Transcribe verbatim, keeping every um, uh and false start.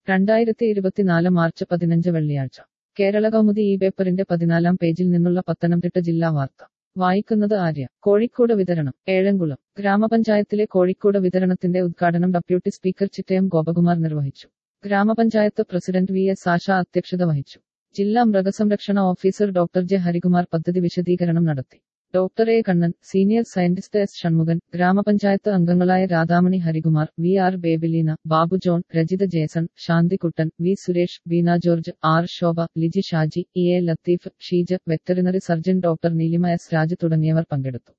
രണ്ടായിരത്തി ഇരുപത്തിനാല് മാർച്ച് പതിനഞ്ച് വെള്ളിയാഴ്ച കേരള കൗമുദി ഈ പേപ്പറിന്റെ പതിനാലാം പേജിൽ നിന്നുള്ള പത്തനംതിട്ട ജില്ലാ വാർത്ത വായിക്കുന്നത് ആര്യ. കോഴിക്കോട് വിതരണം. ഏഴംകുളം ഗ്രാമപഞ്ചായത്തിലെ കോഴിക്കോട് വിതരണത്തിന്റെ ഉദ്ഘാടനം ഡെപ്യൂട്ടി സ്പീക്കർ ചിറ്റയം ഗോപകുമാർ നിർവഹിച്ചു. ഗ്രാമപഞ്ചായത്ത് പ്രസിഡന്റ് വി എസ് ആശ അധ്യക്ഷത വഹിച്ചു. ജില്ലാ മൃഗസംരക്ഷണ ഓഫീസർ ഡോക്ടർ ജെ ഹരികുമാർ പദ്ധതി വിശദീകരണം നടത്തി. Doctor A Kannan, senior scientist S Shanmukhan, ഗ്രാമപഞ്ചായത്ത് അംഗങ്ങളായ Radhamani Harikumar, V R Babyleena, Babu John, Rajitha Jason, Shanthikuttan, V Suresh, Beena George, R Shobha, Liji Shaji, E A Latheef, Sheeja, veterinary surgeon doctor Neelima S Raj തുടങ്ങിയവർ പങ്കെടുത്തു.